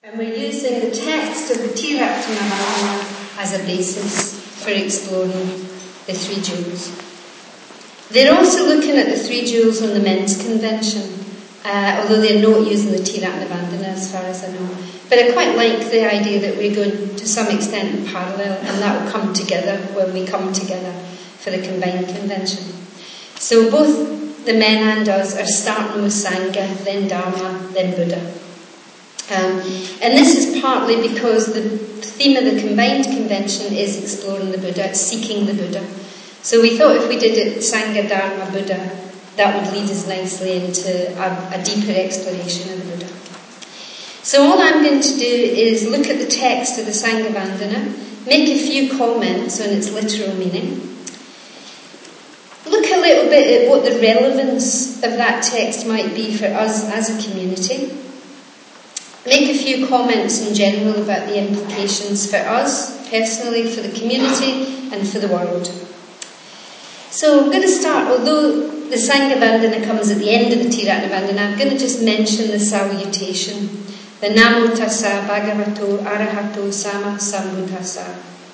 And we're using the text of the Tiratma as a basis for exploring the three jewels. They're also looking at the three jewels on the men's convention, although they're not using the Tiratma as far as I know. But I quite like the idea that we're going to some extent in parallel, and that will come together when we come together for the combined convention. So both the men and us are starting with Sangha, then Dharma, then Buddha. And this is partly because the theme of the combined convention is exploring the Buddha, seeking the Buddha. So we thought if we did it Sangha, Dharma, Buddha, that would lead us nicely into a deeper exploration of the Buddha. So all I'm going to do is look at the text of the Sangha Vandana, make a few comments on its literal meaning, look a little bit at what the relevance of that text might be for us as a community, make a few comments in general about the implications for us personally, for the community and for the world. So I'm going to start, although the Sangha Vandana comes at the end of the Tiratma Vandana, I'm going to just mention the salutation, the Namo Tassa Bhagavato Arahato Sama Sambuddhassa.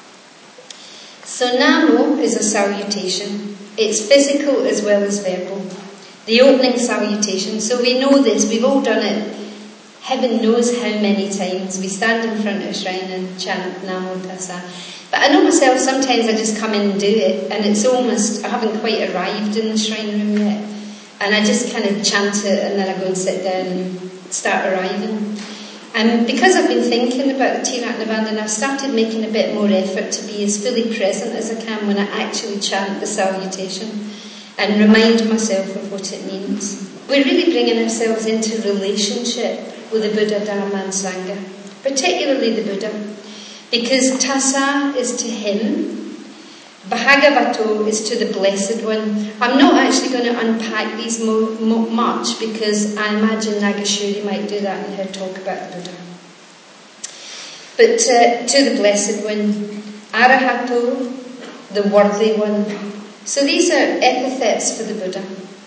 So Namo is a salutation. It's physical as well as verbal. The opening salutation, so we know this, we've all done it. Heaven knows how many times we stand in front of a shrine and chant Namo Tassa. But I know myself, sometimes I just come in and do it, and it's almost, I haven't quite arrived in the shrine room yet. And I just kind of chant it, and then I go and sit down and start arriving. And because I've been thinking about the Tiratma Vandana, I've started making a bit more effort to be as fully present as I can when I actually chant the salutation and remind myself of what it means. We're really bringing ourselves into relationship with the Buddha, Dharma and Sangha, particularly the Buddha, because Tassa is to him, Bhagavato is to the Blessed One. I'm not actually going to unpack these much because I imagine Nagashuri might do that in her talk about the Buddha. But to the Blessed One, Arahato, the Worthy One. So these are epithets for the Buddha.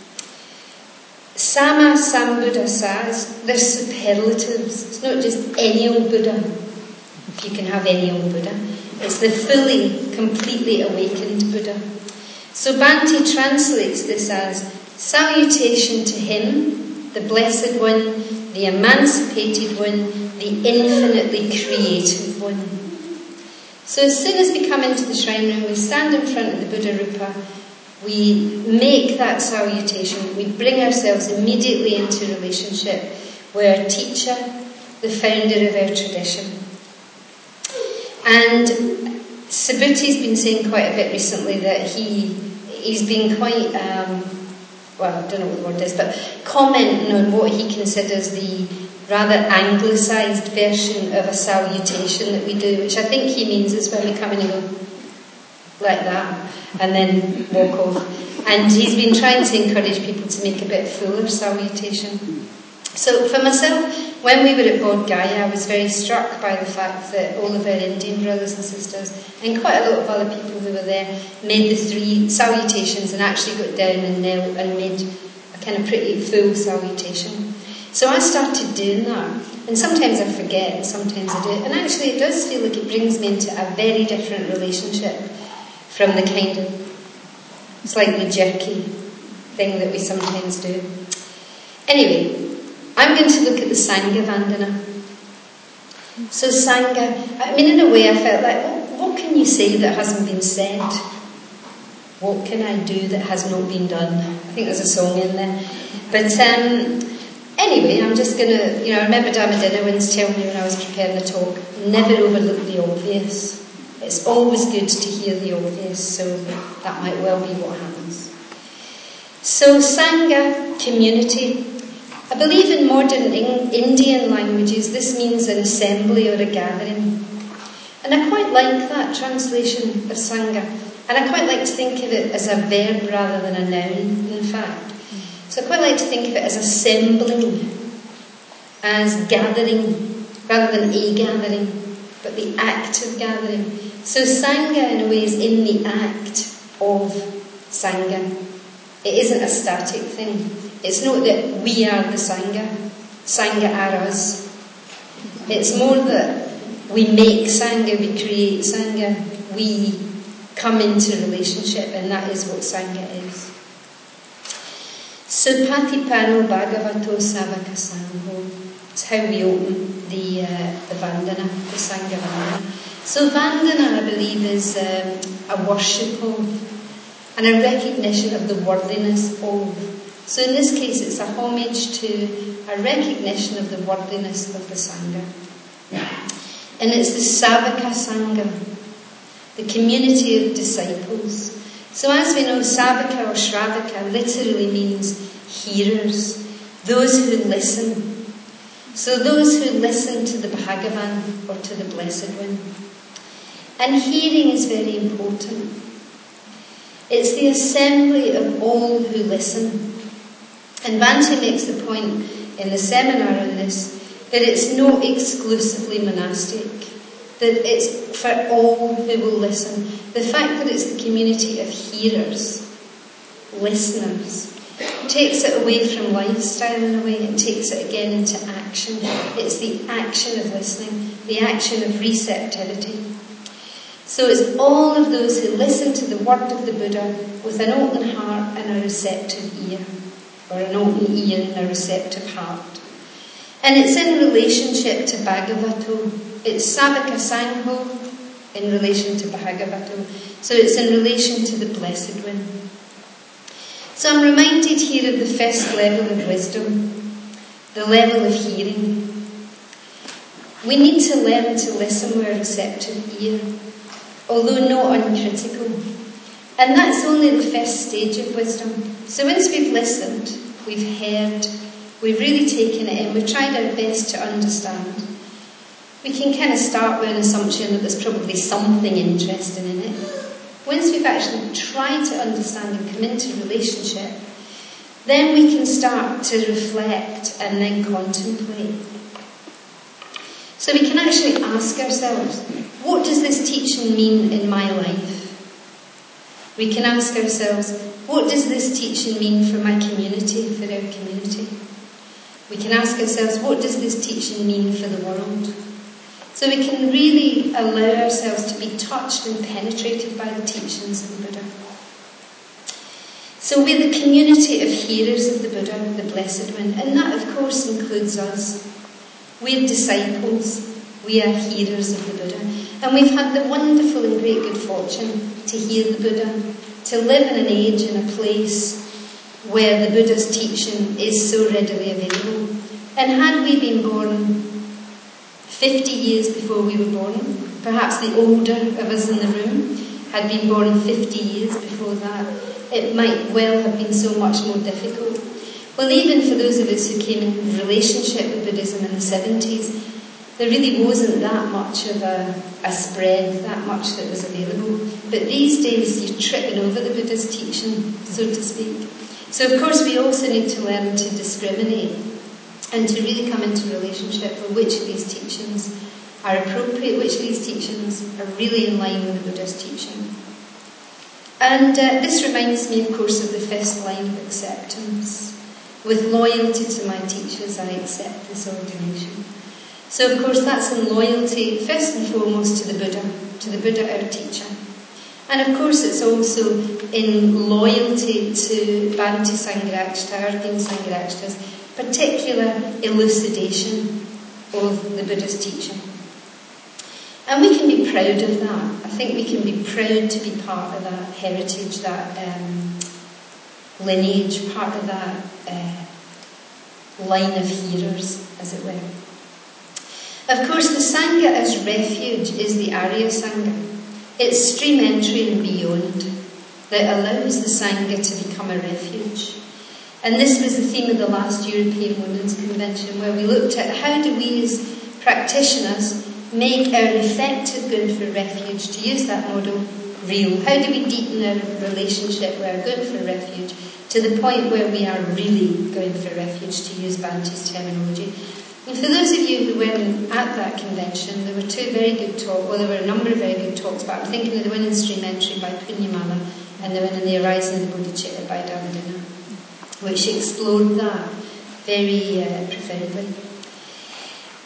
Sama Sambuddhassa, they're superlatives. It's not just any old Buddha, if you can have any old Buddha. It's the fully, completely awakened Buddha. So Bhante translates this as salutation to him, the Blessed One, the Emancipated One, the Infinitely Creative One. So as soon as we come into the shrine room, we stand in front of the Buddha Rupa, we make that salutation, we bring ourselves immediately into relationship with our teacher, the founder of our tradition. And Subhuti's been saying quite a bit recently that he's been quite, well, I don't know what the word is, but commenting on what he considers the rather anglicised version of a salutation that we do, which I think he means is when we come in and go like that, and then walk off. And he's been trying to encourage people to make a bit fuller salutation. So for myself, when we were at Bodh Gaya, I was very struck by the fact that all of our Indian brothers and sisters, and quite a lot of other people who were there, made the three salutations and actually got down and knelt and made a kind of pretty full salutation. So I started doing that, and sometimes I forget, and sometimes I do it, and actually it does feel like it brings me into a very different relationship from the kind of slightly jerky thing that we sometimes do. Anyway, I'm going to look at the Sangha Vandana. So Sangha, I mean, in a way I felt like, what can you say that hasn't been said? What can I do that has not been done? I think there's a song in there. But anyway, I'm just going to, I remember Dhammadinna once telling me when I was preparing the talk, never overlook the obvious. It's always good to hear the obvious, so that might well be what happens. So Sangha, community. I believe in modern Indian languages this means an assembly or a gathering. And I quite like that translation of Sangha. And I quite like to think of it as a verb rather than a noun, in fact. So I quite like to think of it as assembling, as gathering, rather than a gathering, but the act of gathering. So Sangha, in a way, is in the act of Sangha. It isn't a static thing. It's not that we are the Sangha. Sangha are us. It's more that we make Sangha, we create Sangha, we come into relationship, and that is what Sangha is. So Patipano Bhagavato Savaka Sangho. It's how we open the Vandana, the Sangha Vandana. So Vandana, I believe, is a worship of and a recognition of the worthiness of. So in this case, it's a homage to a recognition of the worthiness of the Sangha. And it's the Savaka Sangha, the community of disciples. So as we know, Savaka or Shravaka literally means hearers, those who listen. So those who listen to the Bhagavan or to the Blessed One. And hearing is very important. It's the assembly of all who listen. And Bhante makes the point in the seminar on this, that it's not exclusively monastic, that it's for all who will listen. The fact that it's the community of hearers, listeners, takes it away from lifestyle in a way, and takes it again into action. It's the action of listening, the action of receptivity. So it's all of those who listen to the word of the Buddha with an open heart and a receptive ear, or an open ear and a receptive heart. And it's in relationship to Bhagavato. It's Savaka Sangho in relation to Bhagavato. So it's in relation to the Blessed One. So I'm reminded here of the first level of wisdom, the level of hearing. We need to learn to listen with a receptive ear, although not uncritical. And that's only the first stage of wisdom. So once we've listened, we've heard, we've really taken it in, we've tried our best to understand, we can kind of start with an assumption that there's probably something interesting in it. Once we've actually tried to understand and come into relationship, then we can start to reflect and then contemplate. So we can actually ask ourselves, what does this teaching mean in my life? We can ask ourselves, what does this teaching mean for my community, for our community? We can ask ourselves, what does this teaching mean for the world? So we can really allow ourselves to be touched and penetrated by the teachings of the Buddha. So we're the community of hearers of the Buddha, the Blessed One, and that of course includes us. We're disciples, we are hearers of the Buddha, and we've had the wonderful and great good fortune to hear the Buddha, to live in an age and a place where the Buddha's teaching is so readily available. And had we been born 50 years before we were born, perhaps the older of us in the room had been born 50 years before that, it might well have been so much more difficult. Well, even for those of us who came in relationship with Buddhism in the 70s, there really wasn't that much of a spread, that much that was available. But these days you're tripping over the Buddha's teaching, so to speak. So of course we also need to learn to discriminate and to really come into relationship with which of these teachings are appropriate, which of these teachings are really in line with the Buddha's teaching. And this reminds me, of course, of the first line of acceptance. With loyalty to my teachers, I accept this ordination. So, of course, that's in loyalty, first and foremost, to the Buddha, our teacher. And, of course, it's also in loyalty to Bhante Sangharakshita, Arjuna Sangharakshita's particular elucidation of the Buddha's teaching. And we can be proud of that. I think we can be proud to be part of that heritage, that lineage, part of that line of hearers, as it were. Of course, the Sangha as refuge is the Arya Sangha. It's stream entry and beyond that allows the Sangha to become a refuge. And this was the theme of the last European Women's Convention, where we looked at how do we as practitioners make our effective going for refuge, to use that model, real. How do we deepen our relationship with our going for refuge to the point where we are really going for refuge, to use Bhante's terminology. And for those of you who weren't at that convention, there were two very good talks, well, there were a number of very good talks, but I'm thinking of the one in Stream Entry by Punyamala and the one in The Arising of the Bodhicitta by Dhammadina, which explored that very profoundly.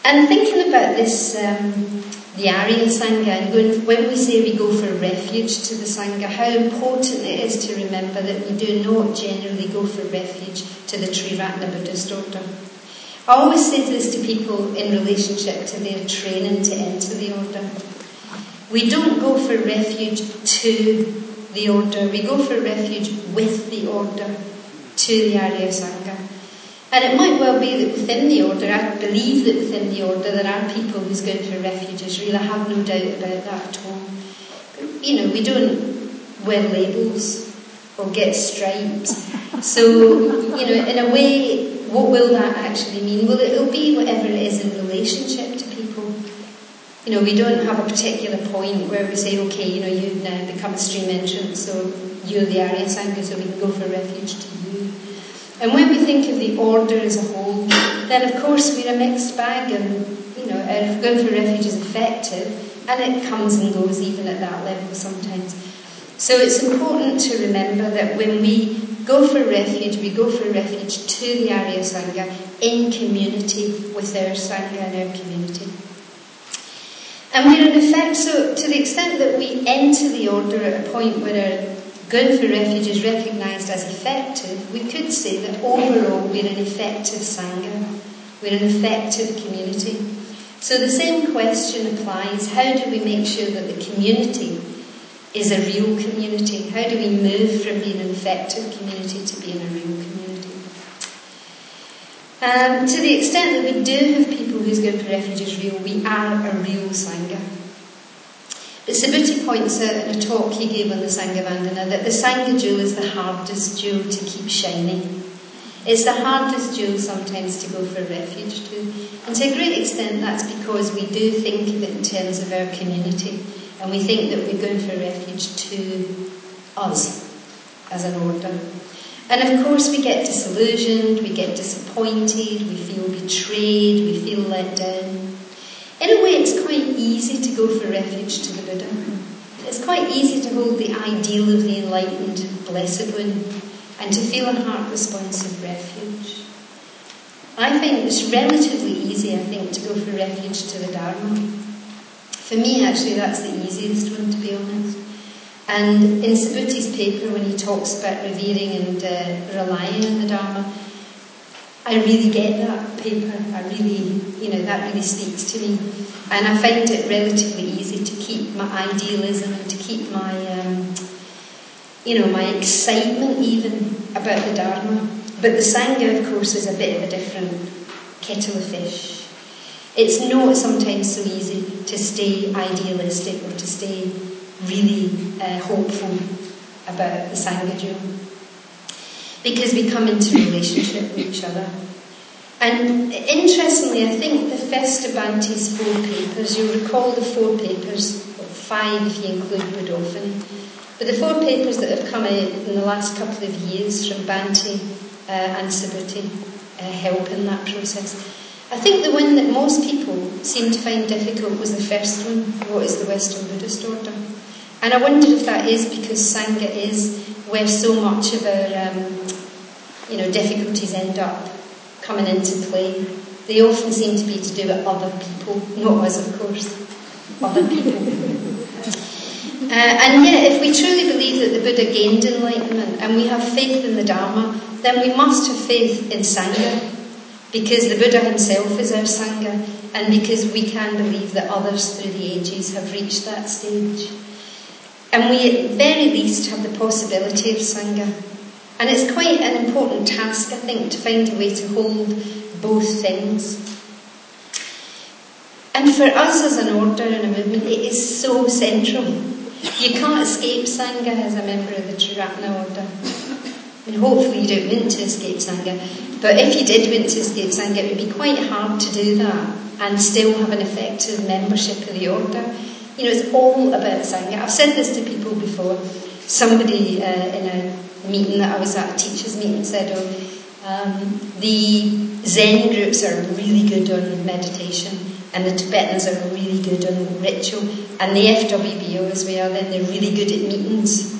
And thinking about this, the Arya Sangha, and when we say we go for refuge to the Sangha, how important it is to remember that we do not generally go for refuge to the Triratna Buddhist order. I always say this to people in relationship to their training to enter the order. We don't go for refuge to the order, we go for refuge with the order to the Arya Sangha. And it might well be that within the order, I believe that within the order there are people who's going for refuges, really, I have no doubt about that at all. But, we don't wear labels or get stripes. So, in a way, what will that actually mean? Well, it'll be whatever it is in relationship to people. We don't have a particular point where we say, okay, you've now become a stream entrant, so you're the Arya Sangha, so we can go for refuge to you. And when we think of the order as a whole, then of course we're a mixed bag, and if going for refuge is effective, and it comes and goes even at that level sometimes. So it's important to remember that when we go for refuge, we go for refuge to the Arya Sangha in community with our Sangha and our community. And we're in effect, so to the extent that we enter the order at a point where our going for refuge is recognised as effective, we could say that overall we're an effective Sangha, we're an effective community. So the same question applies: how do we make sure that the community is a real community? How do we move from being an effective community to being a real community? To the extent that we do have people whose going for refuge is real, we are a real Sangha. But Subhuti points out in a talk he gave on the Sangha Vandana that the Sangha jewel is the hardest jewel to keep shining. It's the hardest jewel sometimes to go for refuge to. And to a great extent that's because we do think of it in terms of our community, and we think that we're going for refuge to us as an order. And of course we get disillusioned, we get disappointed, we feel betrayed, we feel let down. In a way, it's quite easy to go for refuge to the Buddha. It's quite easy to hold the ideal of the enlightened, blessed one, and to feel a heart-responsive refuge. I find it's relatively easy, to go for refuge to the Dharma. For me, actually, that's the easiest one, to be honest. And in Subhuti's paper, when he talks about revering and relying on the Dharma, I really get that paper. That really speaks to me. And I find it relatively easy to keep my idealism and to keep my, my excitement even about the Dharma. But the Sangha, of course, is a bit of a different kettle of fish. It's not sometimes so easy to stay idealistic or to stay really hopeful about the Sangha jewel, because we come into relationship with each other. And interestingly, I think the Festabhante's 4 papers, you'll recall the 4 papers, 5 if you include Bodhofani, but the 4 papers that have come out in the last couple of years from Bhante and Subhuti help in that process. I think the one that most people seem to find difficult was the first one, what is the Western Buddhist order? And I wonder if that is because Sangha is where so much of our difficulties end up coming into play. They often seem to be to do with other people, not us, of course, other people. And yet, if we truly believe that the Buddha gained enlightenment and we have faith in the Dharma, then we must have faith in Sangha, because the Buddha himself is our Sangha, and because we can believe that others through the ages have reached that stage. And we at very least have the possibility of Sangha. And it's quite an important task, I think, to find a way to hold both things. And for us as an order and a movement, it is so central. You can't escape Sangha as a member of the Triratna order. And hopefully you don't want to escape Sangha. But if you did want to escape Sangha, it would be quite hard to do that and still have an effective membership of the order. It's all about Sangha. I've said this to people before. Somebody in a meeting that I was at, a teachers' meeting, said, the Zen groups are really good on meditation, and the Tibetans are really good on ritual, and the FWBO as well, then they're really good at meetings.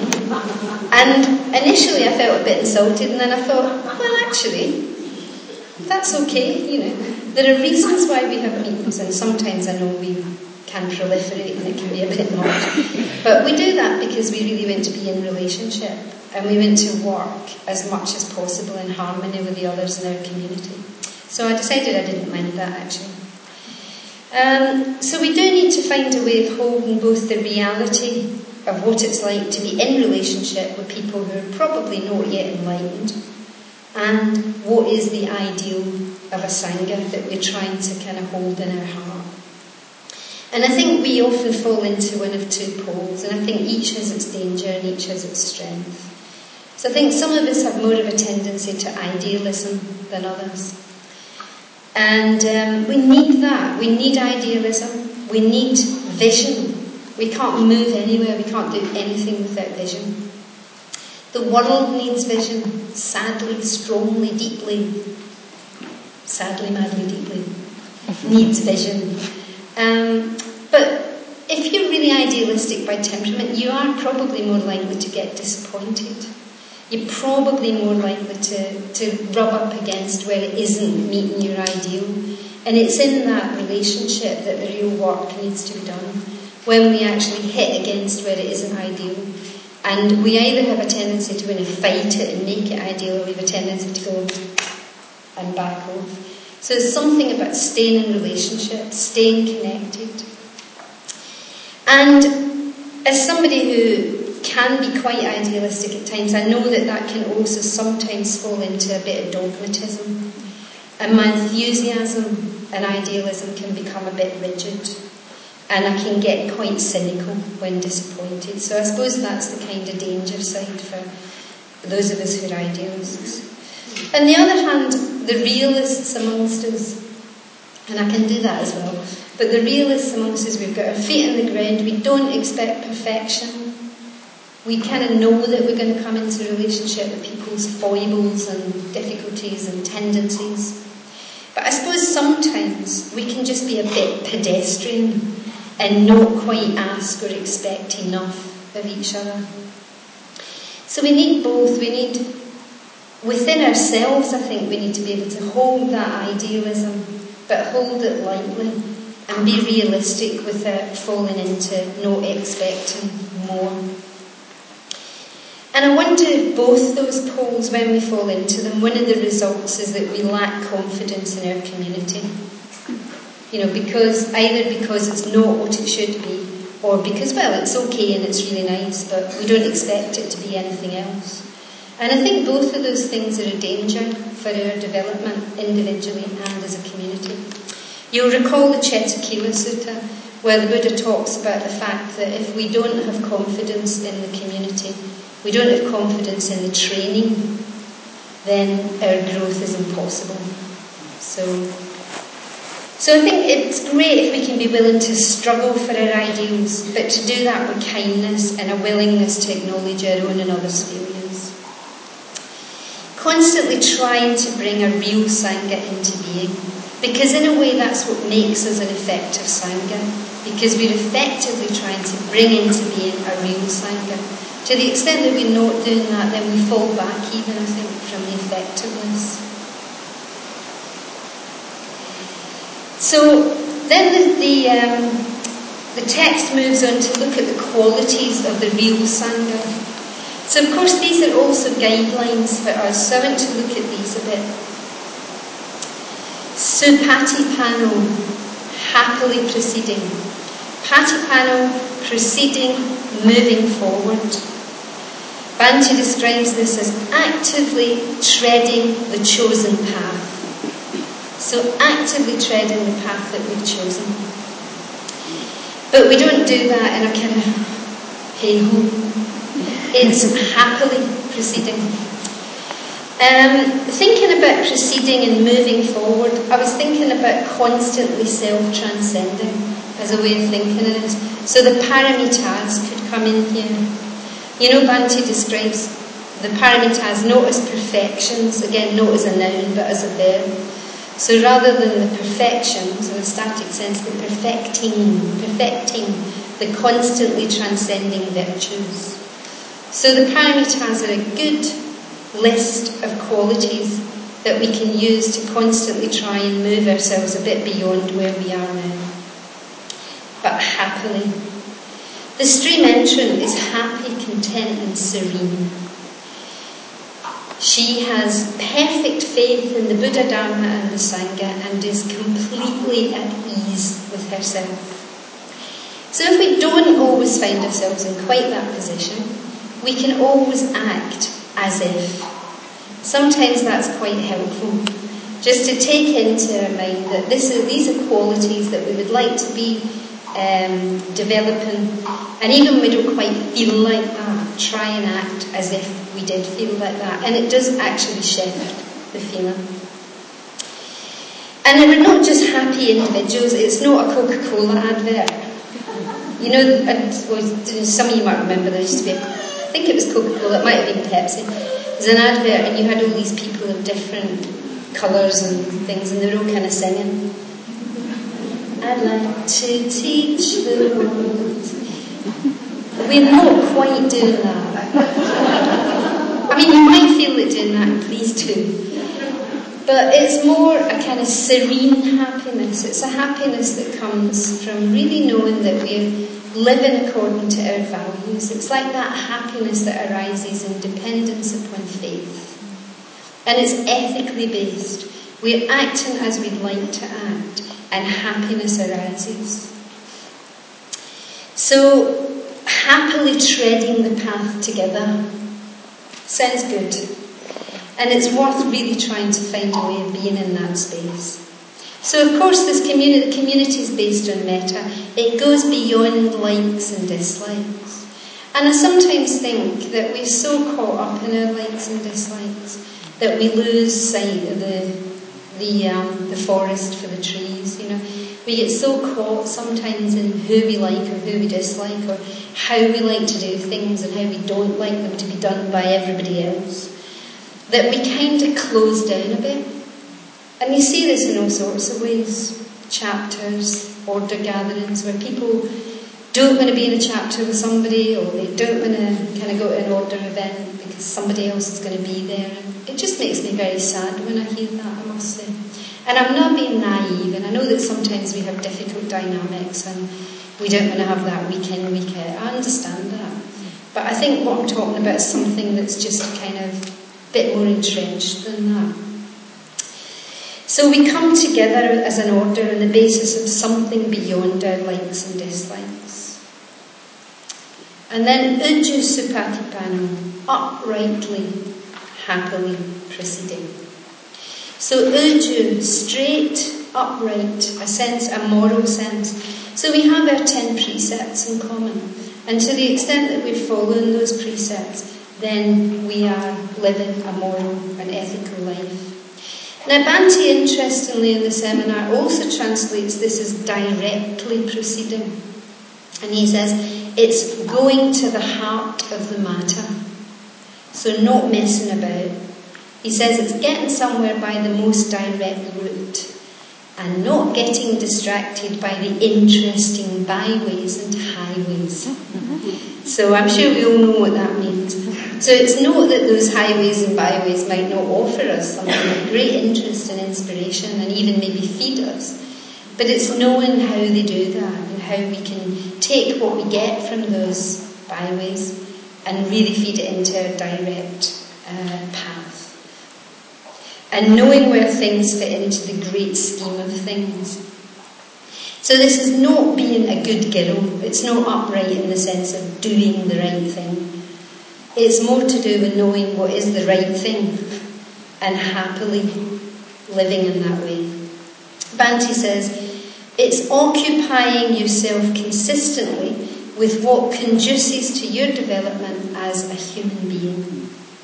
And initially I felt a bit insulted, and then I thought, well, actually, That's okay, There are reasons why we have meetings, and sometimes I know we can proliferate and it can be a bit much. But we do that because we really want to be in relationship, and we want to work as much as possible in harmony with the others in our community. So I decided I didn't mind that, actually. So we do need to find a way of holding both the reality of what it's like to be in relationship with people who are probably not yet enlightened, and what is the ideal of a Sangha that we're trying to kind of hold in our heart. And I think we often fall into one of two poles, and I think each has its danger and each has its strength. So I think some of us have more of a tendency to idealism than others. And we need that. We need idealism. We need vision. We can't move anywhere. We can't do anything without vision. The world needs vision, sadly, strongly, deeply, sadly, madly, deeply, needs vision. But if you're really idealistic by temperament, you are probably more likely to get disappointed. You're probably more likely to rub up against where it isn't meeting your ideal. And it's in that relationship that the real work needs to be done, when we actually hit against where it isn't ideal. And we either have a tendency to want to fight it and make it ideal, or we have a tendency to go and back off. So there's something about staying in relationship, staying connected. And as somebody who can be quite idealistic at times, I know that can also sometimes fall into a bit of dogmatism. And my enthusiasm and idealism can become a bit rigid. And I can get quite cynical when disappointed. So I suppose that's the kind of danger side for those of us who are idealists. On the other hand, the realists amongst us, and I can do that as well, but the realists amongst us, we've got our feet on the ground, we don't expect perfection. We kind of know that we're going to come into a relationship with people's foibles and difficulties and tendencies. But I suppose sometimes we can just be a bit pedestrian and not quite ask or expect enough of each other. So we need both. We need, within ourselves, I think we need to be able to hold that idealism, but hold it lightly and be realistic without falling into not expecting more. And I wonder, both those poles, when we fall into them, one of the results is that we lack confidence in our community. Because it's not what it should be, or because, it's okay and it's really nice, but we don't expect it to be anything else. And I think both of those things are a danger for our development individually and as a community. You'll recall the Chettakila Sutta, where the Buddha talks about the fact that if we don't have confidence in the community, we don't have confidence in the training, then our growth is impossible. So I think it's great if we can be willing to struggle for our ideals, but to do that with kindness and a willingness to acknowledge our own and others' failures. Constantly trying to bring a real Sangha into being, because in a way that's what makes us an effective Sangha, because we're effectively trying to bring into being a real Sangha. To the extent that we're not doing that, then we fall back even, I think, from the effectiveness. So then the text moves on to look at the qualities of the real Sangha. So of course these are also guidelines for us, so I want to look at these a bit. Supatipano, happily proceeding. Patipano, proceeding, moving forward. Bhante describes this as actively treading the chosen path. So actively treading the path that we've chosen. But we don't do that in a kind of hey-ho. It's happily proceeding. Thinking about proceeding and moving forward, I was thinking about constantly self-transcending as a way of thinking of it. So the paramitas could come in here. Bhante describes the paramitas not as perfections, again not as a noun but as a verb. So rather than the perfections in a static sense, the perfecting, the constantly transcending virtues. So the paramitas are a good list of qualities that we can use to constantly try and move ourselves a bit beyond where we are now. But happily. The stream entrant is happy, content and serene. She has perfect faith in the Buddha, Dharma and the Sangha and is completely at ease with herself. So if we don't always find ourselves in quite that position, we can always act as if. Sometimes that's quite helpful, just to take into our mind that these are qualities that we would like to be developing, and even when we don't quite feel like that, try and act as if we did feel like that, and it does actually shift the feeling. And we're not just happy individuals. It's not a Coca-Cola advert. You know, some of you might remember there used to be, I think it was Coca-Cola, it might have been Pepsi. It was an advert and you had all these people of different colours and things and they were all kind of singing. I'd like to teach the world. We're not quite doing that. I mean, you might feel like doing that, please do. But it's more a kind of serene happiness. It's a happiness that comes from really knowing that we're living according to our values. It's like that happiness that arises in dependence upon faith. And it's ethically based. We're acting as we'd like to act, and happiness arises. So, happily treading the path together sounds good. And it's worth really trying to find a way of being in that space. So, of course, this community is based on metta. It goes beyond likes and dislikes. And I sometimes think that we're so caught up in our likes and dislikes that we lose sight of the forest for the trees. You know, we get so caught sometimes in who we like or who we dislike, or how we like to do things and how we don't like them to be done by everybody else, that we kind of close down a bit. And you see this in all sorts of ways. Chapters, order gatherings, where people don't want to be in a chapter with somebody, or they don't want to kind of go to an order event because somebody else is going to be there. And it just makes me very sad when I hear that, I must say. And I'm not being naive, and I know that sometimes we have difficult dynamics and we don't want to have that week in, week out. I understand that. But I think what I'm talking about is something that's just kind of a bit more entrenched than that. So we come together as an order on the basis of something beyond our likes and dislikes. And then Ujju Supatipano, uprightly, happily proceeding. So Ujju, straight, upright, a moral sense. So we have our 10 precepts in common. And to the extent that we're following those precepts, then we are living a moral and ethical life. Now, Bhante, interestingly, in the seminar also translates this as directly proceeding. And he says, it's going to the heart of the matter. So not messing about. He says it's getting somewhere by the most direct route and not getting distracted by the interesting byways and highways. So I'm sure we all know what that means. So it's not that those highways and byways might not offer us something of great interest and inspiration and even maybe feed us, but it's knowing how they do that and how we can take what we get from those byways and really feed it into our direct path. And knowing where things fit into the great scheme of things. So this is not being a good girl. It's not upright in the sense of doing the right thing. It's more to do with knowing what is the right thing and happily living in that way. Bhante says, it's occupying yourself consistently with what conduces to your development as a human being.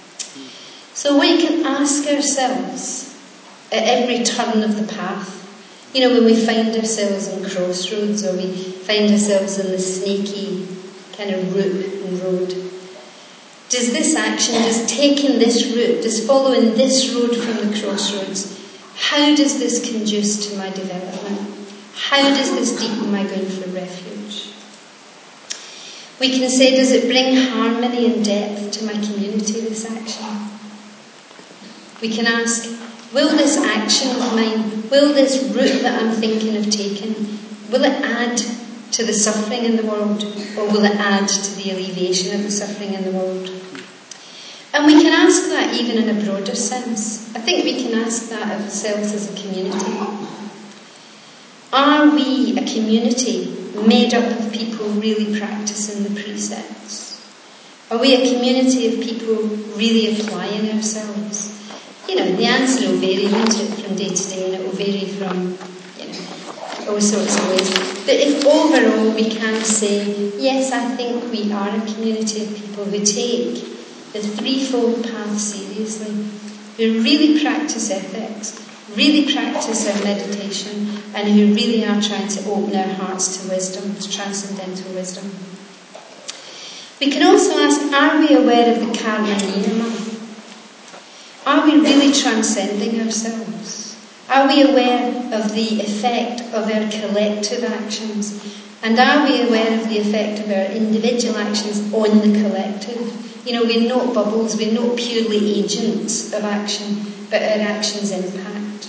So we can ask ourselves at every turn of the path, you know, when we find ourselves in crossroads or we find ourselves in the snaky kind of route and road, does this action, does taking this route, does following this road from the crossroads, how does this conduce to my development? How does this deepen my going for refuge? We can say, does it bring harmony and depth to my community, this action? We can ask, Will this action of mine, will this route that I'm thinking of taking, will it add to the suffering in the world, or will it add to the alleviation of the suffering in the world? And we can ask that even in a broader sense. I think we can ask that of ourselves as a community. Are we a community made up of people really practicing the precepts? Are we a community of people really applying ourselves? The answer will vary, won't it, from day to day, and it will vary from, all sorts of ways. But if overall we can say, yes, I think we are a community of people who take the threefold path seriously, who really practice ethics, really practice our meditation, and who really are trying to open our hearts to wisdom, to transcendental wisdom. We can also ask, are we aware of the karma niyama? Are we really transcending ourselves? Are we aware of the effect of our collective actions? And are we aware of the effect of our individual actions on the collective? We're not bubbles, we're not purely agents of action, but our actions impact.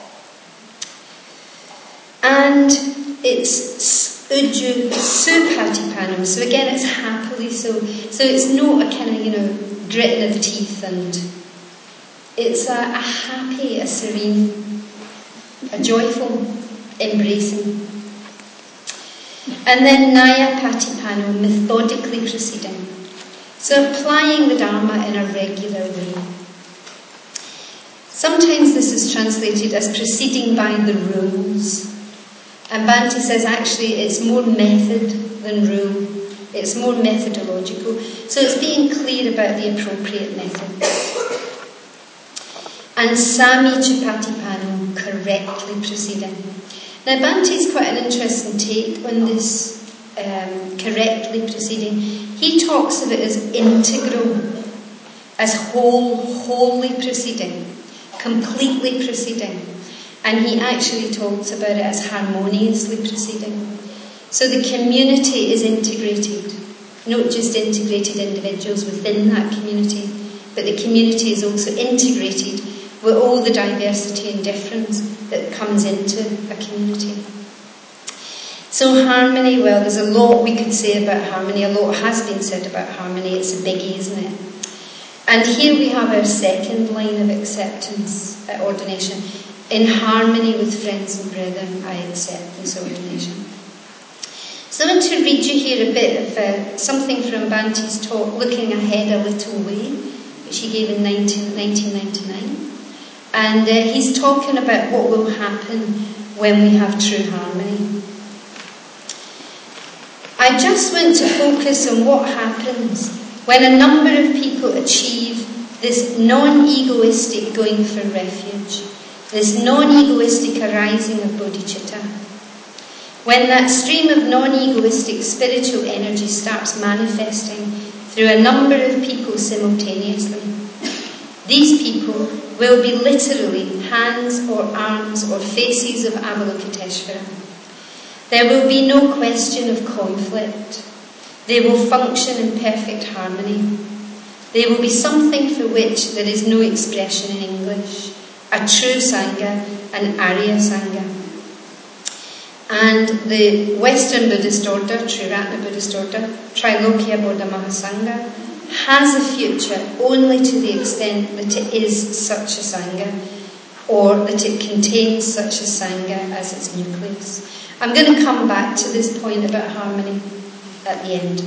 And it's uju supatipanam. So again, it's happily. So it's not a kind of, gritting of teeth, and it's a happy, a serene, a joyful embracing. And then Naya Patipano, methodically proceeding. So applying the Dharma in a regular way. Sometimes this is translated as proceeding by the rules. And Bhante says actually it's more method than rule. It's more methodological. So it's being clear about the appropriate methods. And Sami Chapatipano, correctly proceeding. Now Bhante is quite an interesting take on this correctly proceeding. He talks of it as integral, as wholly proceeding, completely proceeding. And he actually talks about it as harmoniously proceeding. So the community is integrated, not just integrated individuals within that community, but the community is also integrated with all the diversity and difference that comes into a community. So harmony, well, there's a lot we could say about harmony. A lot has been said about harmony. It's a biggie, isn't it? And here we have our second line of acceptance at ordination. In harmony with friends and brethren, I accept this ordination. So I want to read you here a bit of something from Bhante's talk, Looking Ahead a Little Way, which he gave in 1999. And he's talking about what will happen when we have true harmony. I just want to focus on what happens when a number of people achieve this non-egoistic going for refuge, this non-egoistic arising of bodhicitta. When that stream of non-egoistic spiritual energy starts manifesting through a number of people simultaneously, these people will be literally hands or arms or faces of Avalokiteshvara. There will be no question of conflict. They will function in perfect harmony. They will be something for which there is no expression in English, a true Sangha, an Arya Sangha. And the Western Buddhist order, Triratna Buddhist order, Trilokya Buddha Mahasangha, has a future only to the extent that it is such a Sangha, or that it contains such a Sangha as its nucleus. I'm going to come back to this point about harmony at the end.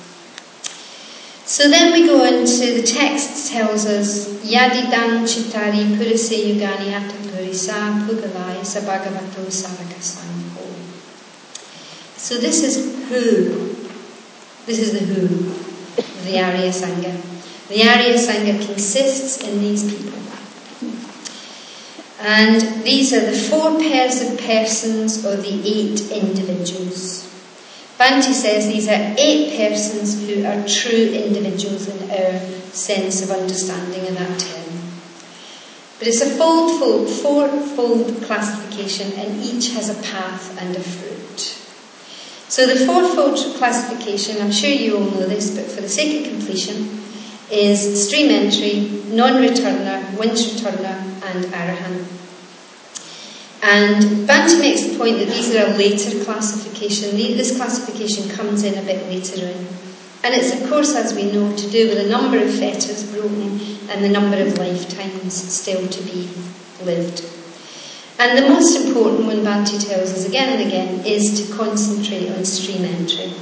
So then we go into, the text tells us, Yadidang Chittari Purase Yugani Atta Purisa Pugalai Sabhagavato Savakasangho. So this is who. This is the who of the Arya Sangha. The Arya Sangha consists in these people. And these are the 4 pairs of persons or the 8 individuals. Bhante says these are 8 persons who are true individuals in our sense of understanding of that term. But it's a fourfold classification, and each has a path and a fruit. So the fourfold classification, I'm sure you all know this, but for the sake of completion, is stream entry, non-returner, winch returner, and Arahan. And Banti makes the point that these are a later classification. This classification comes in a bit later on. And it's, of course, as we know, to do with the number of fetters broken and the number of lifetimes still to be lived. And the most important one, Banti tells us again and again, is to concentrate on stream entry.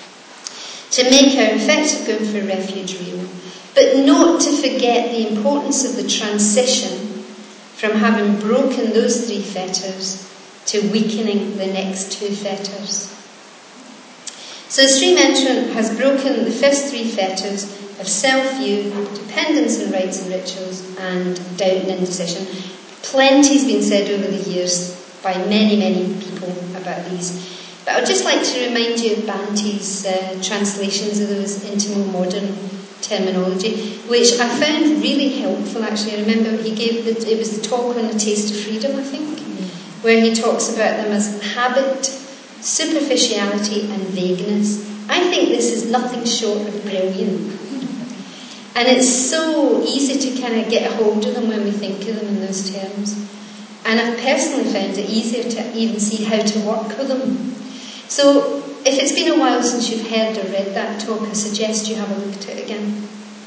To make our effective going for refuge real, but not to forget the importance of the transition from having broken those 3 fetters to weakening the next 2 fetters. So the stream entrant has broken the first 3 fetters of self-view, dependence on rites and rituals, and doubt and indecision. Plenty's been said over the years by many, many people about these. But I'd just like to remind you of Banti's translations of those into more modern terminology, which I found really helpful, actually. I remember he gave, it was the talk on the taste of freedom, I think, where he talks about them as habit, superficiality and vagueness. I think this is nothing short of brilliant. And it's so easy to kind of get a hold of them when we think of them in those terms. And I've personally found it easier to even see how to work with them. So if it's been a while since you've heard or read that talk, I suggest you have a look at it again.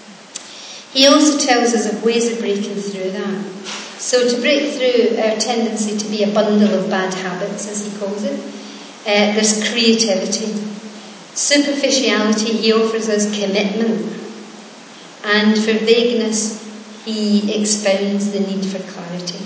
He also tells us of ways of breaking through that. So to break through our tendency to be a bundle of bad habits, as he calls it, there's creativity. Superficiality, he offers us commitment. And for vagueness, he expounds the need for clarity.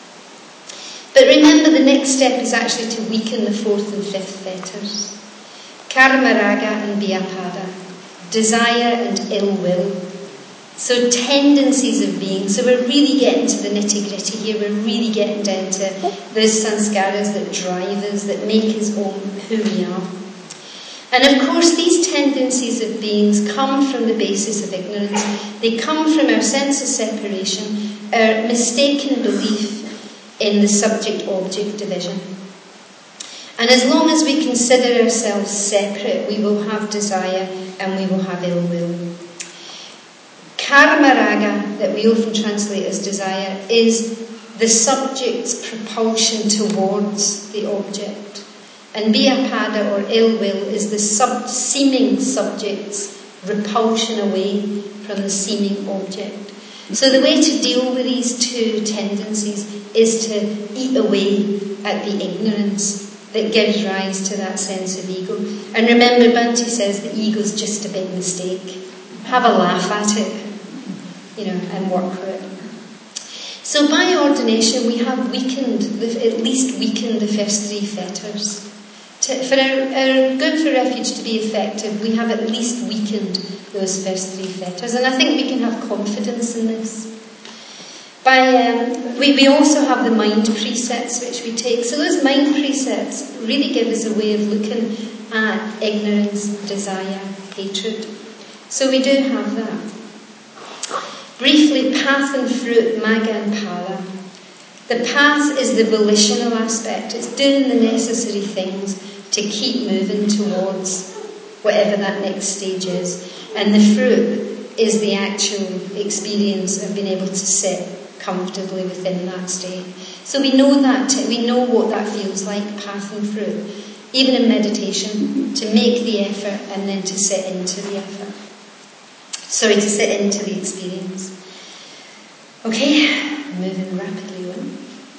But remember, the next step is actually to weaken the 4th and 5th fetters. Karma raga and Vyapada, desire and ill will. So tendencies of being. So we're really getting to the nitty-gritty here. We're really getting down to those sanskaras that drive us, that make us own who we are. And of course, these tendencies of beings come from the basis of ignorance. They come from our sense of separation, our mistaken belief in the subject-object division. And as long as we consider ourselves separate, we will have desire and we will have ill will. Karma raga, that we often translate as desire, is the subject's propulsion towards the object. And Vyapada, or ill will, is the seeming subject's repulsion away from the seeming object. So the way to deal with these 2 tendencies is to eat away at the ignorance that gives rise to that sense of ego. And remember, Banti says the ego's just a big mistake. Have a laugh at it, and work with it. So by ordination, we have at least weakened the first 3 fetters. For our going for refuge to be effective, we have at least weakened those first 3 fetters. And I think we can have confidence in this. We also have the mind precepts which we take. So those mind precepts really give us a way of looking at ignorance, desire, hatred. So we do have that. Briefly, path and fruit, magga and phala. The path is the volitional aspect. It's doing the necessary things to keep moving towards whatever that next stage is. And the fruit is the actual experience of being able to sit comfortably within that state. So we know that, we know what that feels like, path and fruit. Even in meditation, to make the effort and then to sit into the effort. To sit into the experience. Okay, moving rapidly on.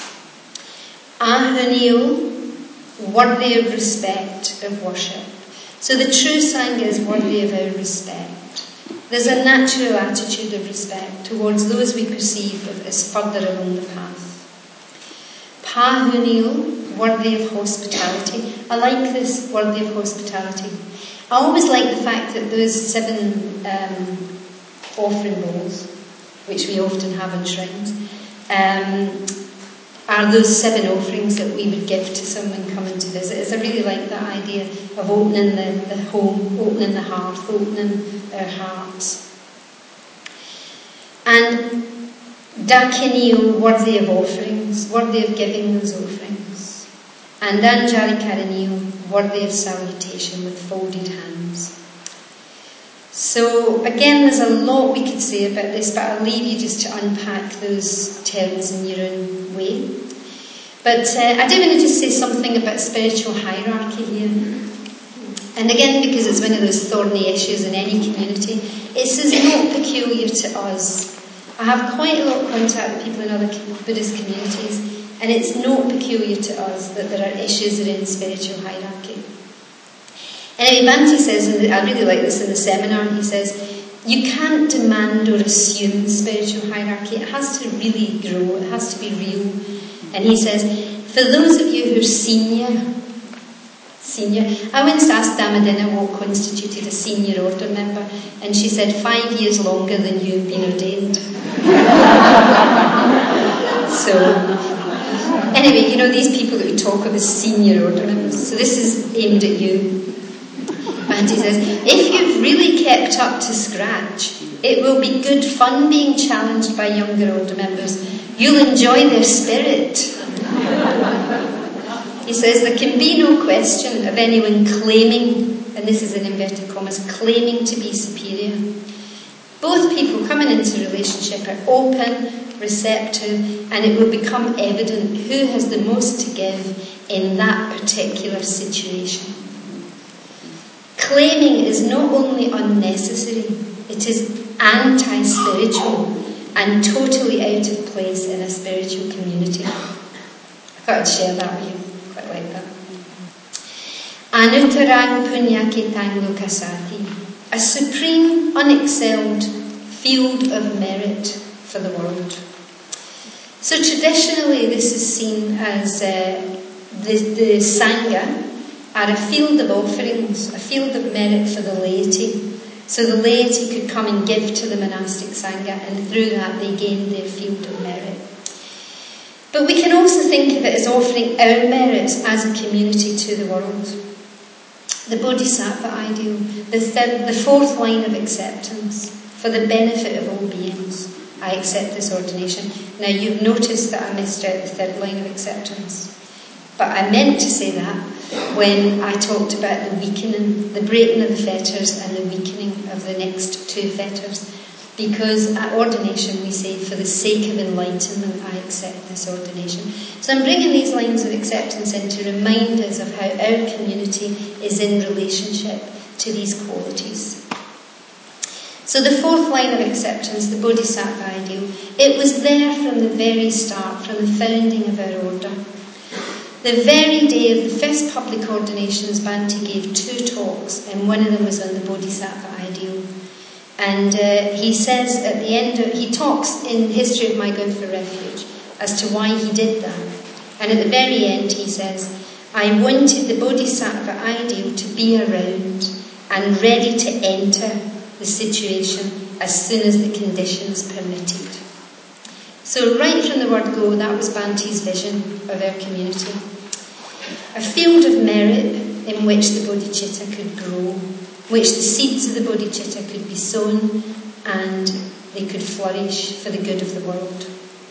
Ahaniyo, worthy of respect, of worship. So the true Sangha is worthy of our respect. There's a natural attitude of respect towards those we perceive as further along the path. Pahuniyo, worthy of hospitality. I like this, worthy of hospitality. I always like the fact that those 7 offering bowls, which we often have in shrines, are those 7 offerings that we would give to someone coming to visit. I really like that idea of opening the home, opening the hearth, opening our hearts. And Dakiniyo, worthy of offerings, worthy of giving those offerings. And Anjali Karaniyo, worthy of salutation with folded hands. So again, there's a lot we could say about this, but I'll leave you just to unpack those terms in your own way. But I do want to just say something about spiritual hierarchy here. And again, because it's one of those thorny issues in any community, this is not peculiar to us. I have quite a lot of contact with people in other Buddhist communities, and it's not peculiar to us that there are issues around spiritual hierarchy. Anyway, Bhante says, and I really like this in the seminar, he says, you can't demand or assume spiritual hierarchy. It has to really grow, it has to be real. And he says, for those of you who are senior, I once asked Damadina what constituted a senior order member, and she said 5 years longer than you've been ordained. So, anyway, you know, these people that we talk of as senior order members, so this is aimed at you. And he says, if you've really kept up to scratch, it will be good fun being challenged by younger order members. You'll enjoy their spirit. He says there can be no question of anyone claiming, and this is in inverted commas, claiming to be superior. Both people coming into a relationship are open, receptive, and it will become evident who has the most to give in that particular situation. Claiming is not only unnecessary, it is anti-spiritual and totally out of place in a spiritual community. I thought I'd share that with you. Quite like that. Anuttarang punyakitang lokasati, a supreme, unexcelled field of merit for the world. So traditionally this is seen as the Sangha are a field of offerings, a field of merit for the laity. So the laity could come and give to the monastic Sangha, and through that they gained their field of merit. But we can also think of it as offering our merits as a community to the world. The Bodhisattva ideal, the fourth line of acceptance, for the benefit of all beings. I accept this ordination. Now you've noticed that I missed out the third line of acceptance. But I meant to say that when I talked about the weakening, the breaking of the fetters and the weakening of the next two fetters. Because at ordination we say, for the sake of enlightenment, I accept this ordination. So I'm bringing these lines of acceptance in to remind us of how our community is in relationship to these qualities. So the fourth line of acceptance, the Bodhisattva ideal, it was there from the very start, from the founding of our order. The very day of the first public ordinations, Bhante gave 2 talks, and one of them was on the Bodhisattva ideal. And he says at the end, he talks in History of My Going for Refuge as to why he did that. And at the very end he says, I wanted the Bodhisattva ideal to be around and ready to enter the situation as soon as the conditions permitted. So right from the word go, that was Bhante's vision of our community. A field of merit in which the bodhicitta could grow, which the seeds of the bodhicitta could be sown and they could flourish for the good of the world.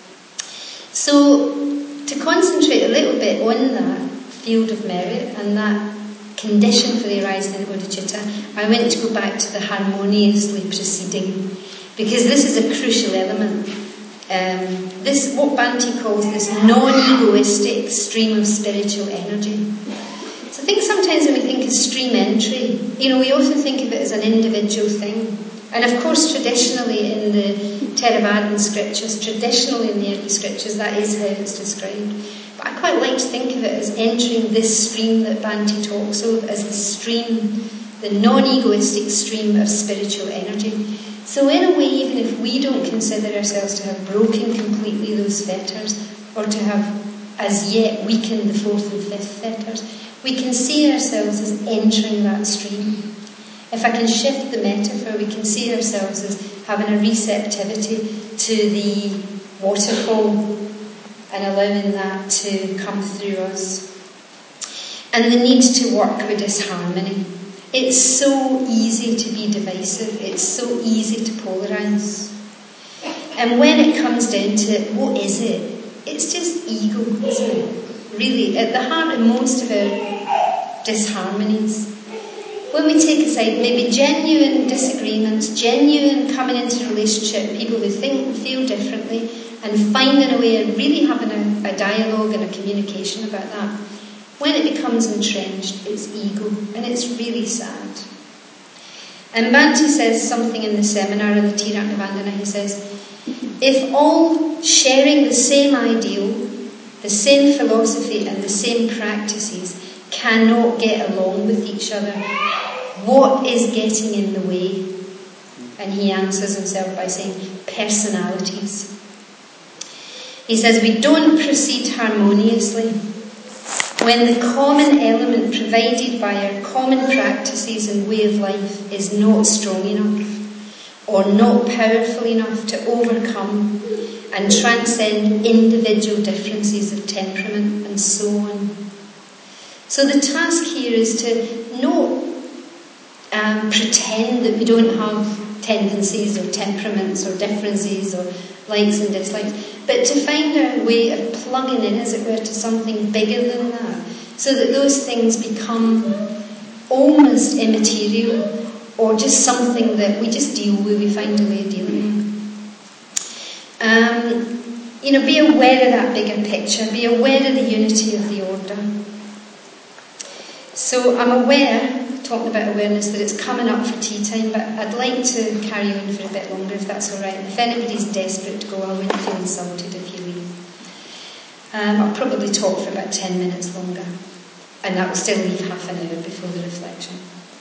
So to concentrate a little bit on that field of merit and that condition for the arising of the bodhicitta, I went to go back to the harmoniously proceeding, because this is a crucial element. This, what Bhante calls this non-egoistic stream of spiritual energy. So I think sometimes when we think of stream entry, we often think of it as an individual thing. And of course, traditionally in the Theravadan scriptures, traditionally in the early scriptures, that is how it's described. But I quite like to think of it as entering this stream that Bhante talks of as the stream, the non-egoistic stream of spiritual energy. So in a way, even if we don't consider ourselves to have broken completely those fetters, or to have as yet weakened the fourth and fifth fetters, we can see ourselves as entering that stream. If I can shift the metaphor, we can see ourselves as having a receptivity to the waterfall and allowing that to come through us. And the need to work with disharmony. It's so easy to be divisive. It's so easy to polarise. And when it comes down to it, what is it? It's just ego, isn't it? Really, at the heart of most of our disharmonies when we take aside maybe genuine disagreements, genuine coming into relationship, people who think and feel differently, and finding a way of really having a dialogue and a communication about that, when it becomes entrenched, it's ego, and it's really sad. And Bhante says something in the seminar in the Tiratnavandana. He says, if all sharing the same ideal, the same philosophy and the same practices cannot get along with each other, what is getting in the way? And he answers himself by saying, personalities. He says, we don't proceed harmoniously when the common element provided by our common practices and way of life is not strong enough or not powerful enough to overcome and transcend individual differences of temperament and so on. So the task here is to not pretend that we don't have tendencies or temperaments or differences or likes and dislikes, but to find our way of plugging in, as it were, to something bigger than that, so that those things become almost immaterial or just something that we just deal with, we find a way of dealing with. Be aware of that bigger picture, be aware of the unity of the order. So I'm aware, talking about awareness, that it's coming up for tea time, but I'd like to carry on for a bit longer if that's all right. If anybody's desperate to go, I wouldn't feel insulted if you leave. I'll probably talk for about 10 minutes longer, and that will still leave half an hour before the reflection.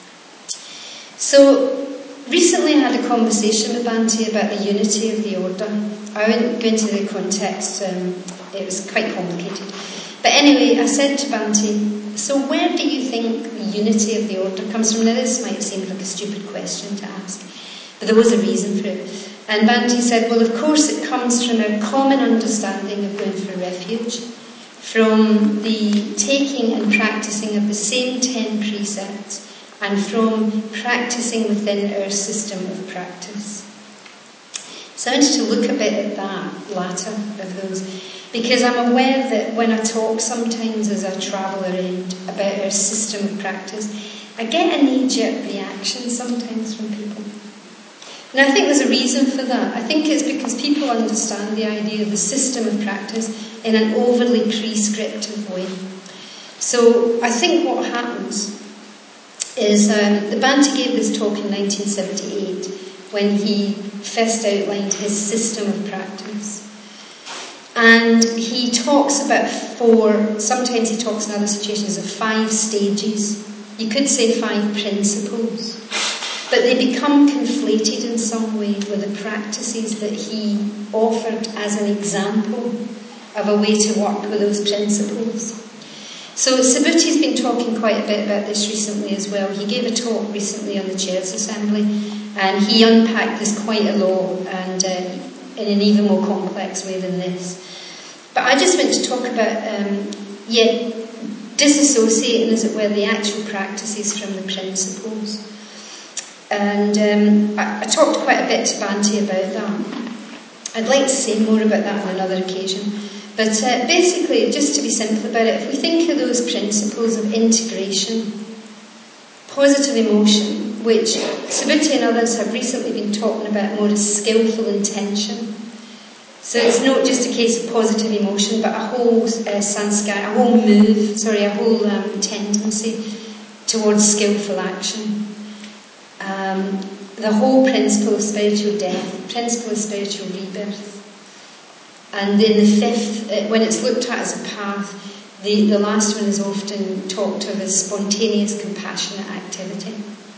So, recently I had a conversation with Bhante about the unity of the order. I won't go into the context, it was quite complicated. But anyway, I said to Bhante, so where do you think the unity of the order comes from? Now this might seem like a stupid question to ask, but there was a reason for it. And Bhante said, well, of course it comes from a common understanding of going for refuge, from the taking and practicing of the same 10 precepts, and from practicing within our system of practice. So I wanted to look a bit at that latter of those, because I'm aware that when I talk sometimes as I travel around about our system of practice, I get a knee-jerk reaction sometimes from people. And I think there's a reason for that. I think it's because people understand the idea of the system of practice in an overly prescriptive way. So I think what happens is the Bhante gave this talk in 1978 when he first outlined his system of practice. And he talks about 4, sometimes he talks in other situations of 5 stages. You could say 5 principles, but they become conflated in some way with the practices that he offered as an example of a way to work with those principles. So Subhuti's been talking quite a bit about this recently as well. He gave a talk recently on the Chairs Assembly, and he unpacked this quite a lot, and in an even more complex way than this. But I just want to talk about disassociating, as it were, the actual practices from the principles. And I talked quite a bit to Bhante about that. I'd like to say more about that on another occasion. But basically, just to be simple about it, if we think of those principles of integration, positive emotion, which Subhuti and others have recently been talking about more as skillful intention. So it's not just a case of positive emotion, but a whole sanskar, a whole tendency towards skillful action. The whole principle of spiritual death, principle of spiritual rebirth. And then the 5th, when it's looked at as a path, the last one is often talked of as spontaneous, compassionate activity.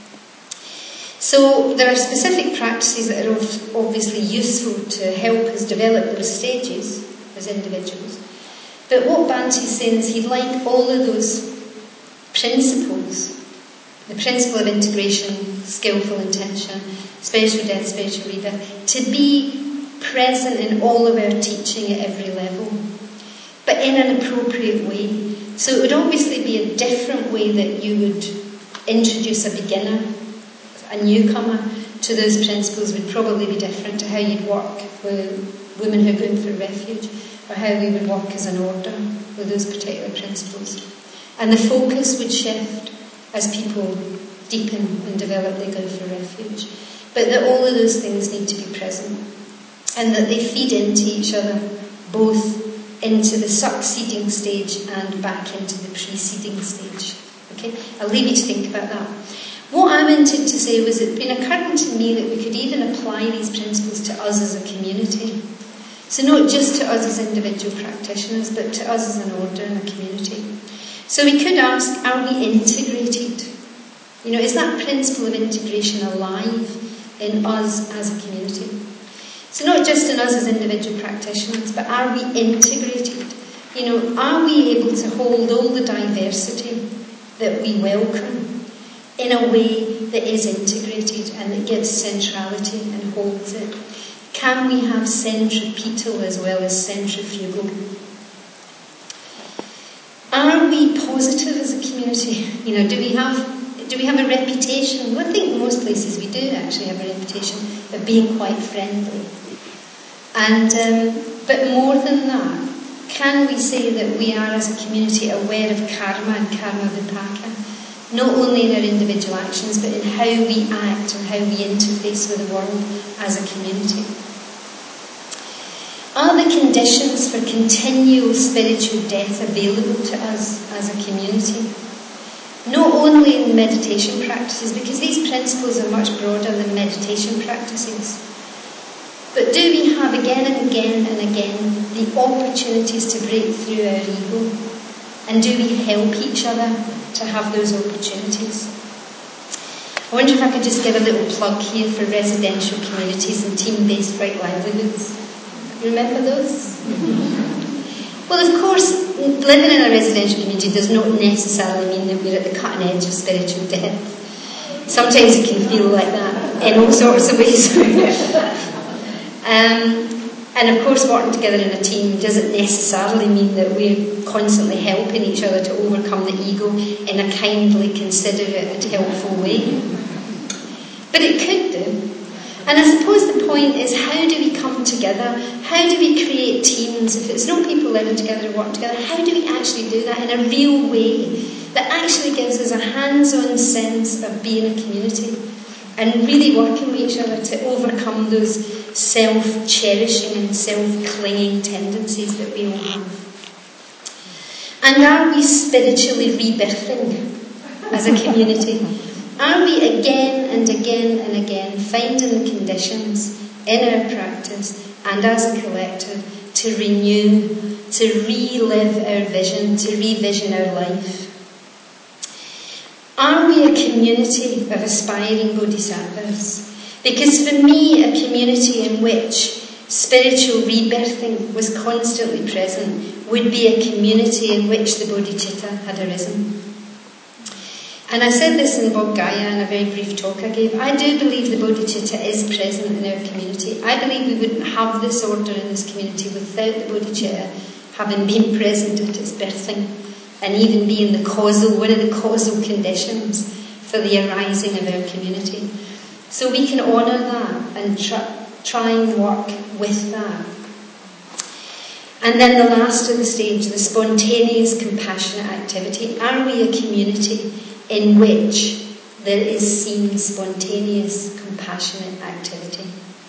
So there are specific practices that are obviously useful to help us develop those stages as individuals. But what Bhante is saying is he'd like all of those principles, the principle of integration, skillful intention, spiritual death, spiritual rebirth, to be present in all of our teaching at every level, but in an appropriate way. So it would obviously be a different way that you would introduce a beginner, a newcomer to those principles would probably be different to how you'd work with women who are going for refuge, or how we would work as an order with those particular principles. And the focus would shift as people deepen and develop their go for refuge. But that all of those things need to be present, and that they feed into each other, both into the succeeding stage and back into the preceding stage. Okay, I'll leave you to think about that. What I wanted to say was it's been occurring to me that we could even apply these principles to us as a community. So not just to us as individual practitioners, but to us as an order and a community. So we could ask, are we integrated? You know, is that principle of integration alive in us as a community? So not just in us as individual practitioners, but are we integrated? You know, are we able to hold all the diversity that we welcome in a way that is integrated and that gives centrality and holds it? Can we have centripetal as well as centrifugal? Are we positive as a community? You know, do we have a reputation? Well, I think most places we do actually have a reputation of being quite friendly. And but more than that, can we say that we are as a community aware of karma and karma vipaka, not only in our individual actions but in how we act and how we interface with the world as a community? Are the conditions for continual spiritual death available to us as a community? Not only in meditation practices, because these principles are much broader than meditation practices, but do we have again and again and again the opportunities to break through our ego? And do we help each other to have those opportunities? I wonder if I could just give a little plug here for residential communities and team-based right livelihoods. Remember those? Well, of course, living in a residential community does not necessarily mean that we're at the cutting edge of spiritual death. Sometimes it can feel like that in all sorts of ways. And of course, working together in a team doesn't necessarily mean that we're constantly helping each other to overcome the ego in a kindly, considerate and helpful way. But it could do. And I suppose the point is, how do we come together? How do we create teams? If it's not people living together and working together, how do we actually do that in a real way that actually gives us a hands-on sense of being a community and really working with each other to overcome those self-cherishing and self-clinging tendencies that we all have? And are we spiritually rebirthing as a community? Are we again and again and again finding the conditions in our practice and as a collective to renew, to relive our vision, to revision our life? Are we a community of aspiring bodhisattvas? Because for me, a community in which spiritual rebirthing was constantly present would be a community in which the bodhicitta had arisen. And I said this in Bodh Gaya in a very brief talk I gave. I do believe the bodhicitta is present in our community. I believe we wouldn't have this order in this community without the bodhicitta having been present at its birthing and even being one of the causal conditions for the arising of our community. So we can honour that and try and work with that. And then the last of the stage, the spontaneous compassionate activity. Are we a community in which there is seen spontaneous compassionate activity?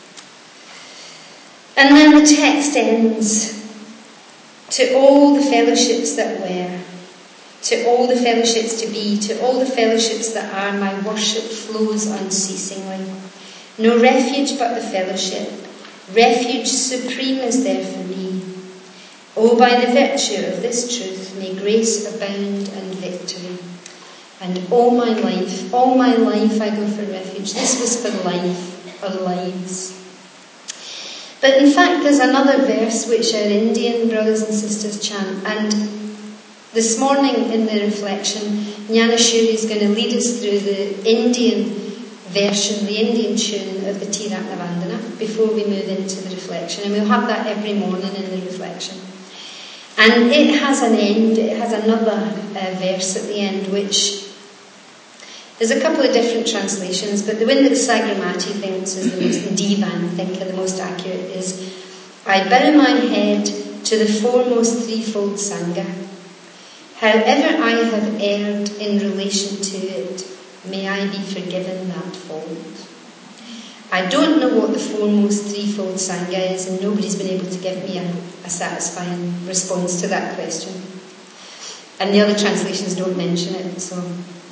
And then the text ends, to all the fellowships that were, to all the fellowships to be, to all the fellowships that are, my worship flows unceasingly. No refuge but the fellowship, refuge supreme is there for me. Oh, by the virtue of this truth, may grace abound and victory. And all my life I go for refuge. This was for life, or lives. But in fact, there's another verse which our Indian brothers and sisters chant. And this morning in the reflection, Jnaneshwari is going to lead us through the Indian version, the Indian tune of the Triratna Vandana before we move into the reflection. And we'll have that every morning in the reflection. And it has an end, it has another verse at the end which, there's a couple of different translations, but the one that Sagramati thinks is the most, Divan think are the most accurate is, I bow my head to the foremost threefold Sangha. However I have erred in relation to it, may I be forgiven that fault. I don't know what the foremost threefold Sangha is, and nobody's been able to give me a satisfying response to that question. And the other translations don't mention it, so...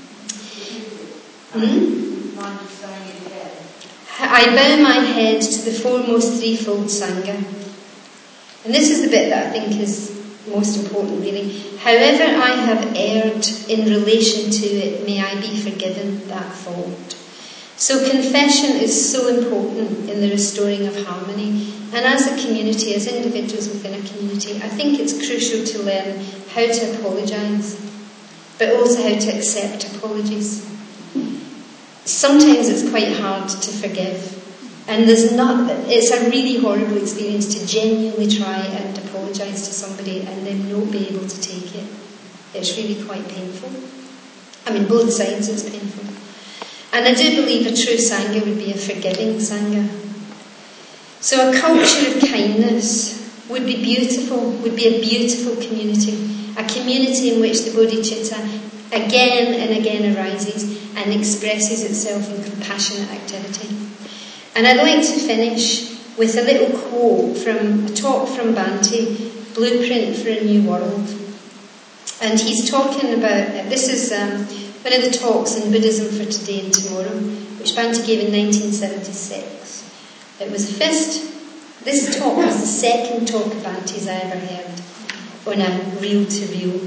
I bow my head to the foremost threefold Sangha. And this is the bit that I think is most important, really. However I have erred in relation to it, may I be forgiven that fault. So confession is so important in the restoring of harmony. And as a community, as individuals within a community, I think it's crucial to learn how to apologise, but also how to accept apologies. Sometimes it's quite hard to forgive. And it's a really horrible experience to genuinely try and apologise to somebody and then not be able to take it. It's really quite painful. I mean, both sides it's painful. And I do believe a true Sangha would be a forgiving Sangha. So a culture of kindness would be beautiful, would be a beautiful community. A community in which the bodhicitta again and again arises and expresses itself in compassionate activity. And I'd like to finish with a little quote from a talk from Bhante, Blueprint for a New World. And he's talking about, this is one of the talks in Buddhism for Today and Tomorrow, which Bhante gave in 1976. It was this talk was the second talk of Bhante's I ever heard on a reel-to-reel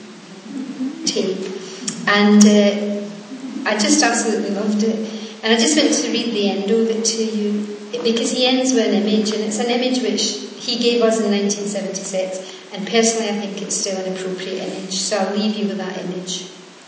tape. And I just absolutely loved it. And I just want to read the end of it to you, because he ends with an image, and it's an image which he gave us in 1976, and personally I think it's still an appropriate image, so I'll leave you with that image.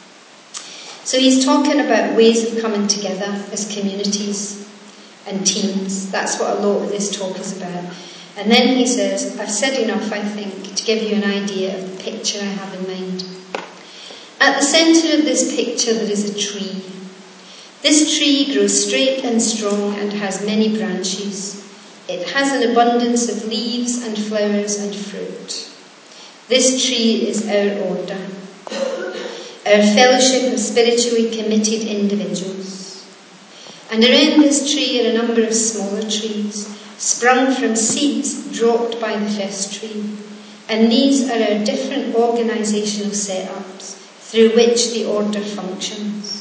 So he's talking about ways of coming together as communities and teams. That's what a lot of this talk is about. And then he says, I've said enough, I think, to give you an idea of the picture I have in mind. At the centre of this picture there is a tree. This tree grows straight and strong and has many branches. It has an abundance of leaves and flowers and fruit. This tree is our order, our fellowship of spiritually committed individuals. And around this tree are a number of smaller trees, sprung from seeds dropped by the first tree. And these are our different organisational setups through which the order functions.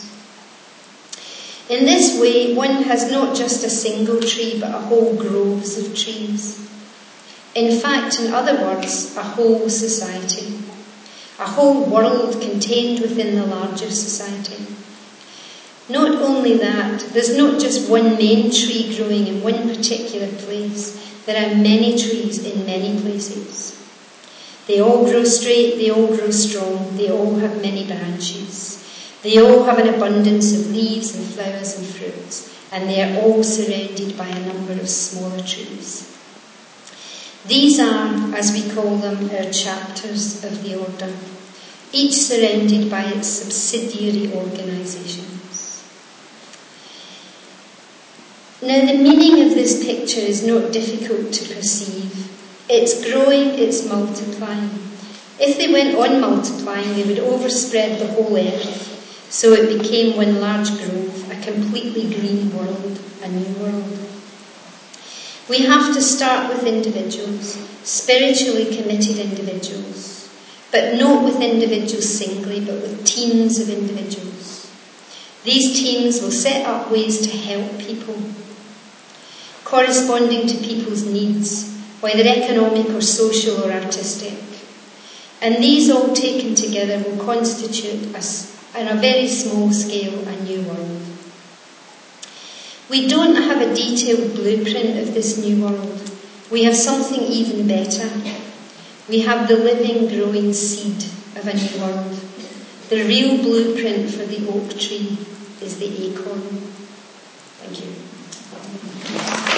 In this way, one has not just a single tree, but a whole groves of trees. In fact, in other words, a whole society, a whole world contained within the larger society. Not only that, there's not just one main tree growing in one particular place. There are many trees in many places. They all grow straight, they all grow strong, they all have many branches. They all have an abundance of leaves and flowers and fruits, and they are all surrounded by a number of smaller trees. These are, as we call them, our chapters of the order, each surrounded by its subsidiary organisations. Now, the meaning of this picture is not difficult to perceive. It's growing, it's multiplying. If they went on multiplying, they would overspread the whole earth. So it became one large grove, a completely green world, a new world. We have to start with individuals, spiritually committed individuals, but not with individuals singly, but with teams of individuals. These teams will set up ways to help people, corresponding to people's needs, whether economic or social or artistic. And these all taken together will constitute on a very small scale, a new world. We don't have a detailed blueprint of this new world. We have something even better. We have the living, growing seed of a new world. The real blueprint for the oak tree is the acorn. Thank you.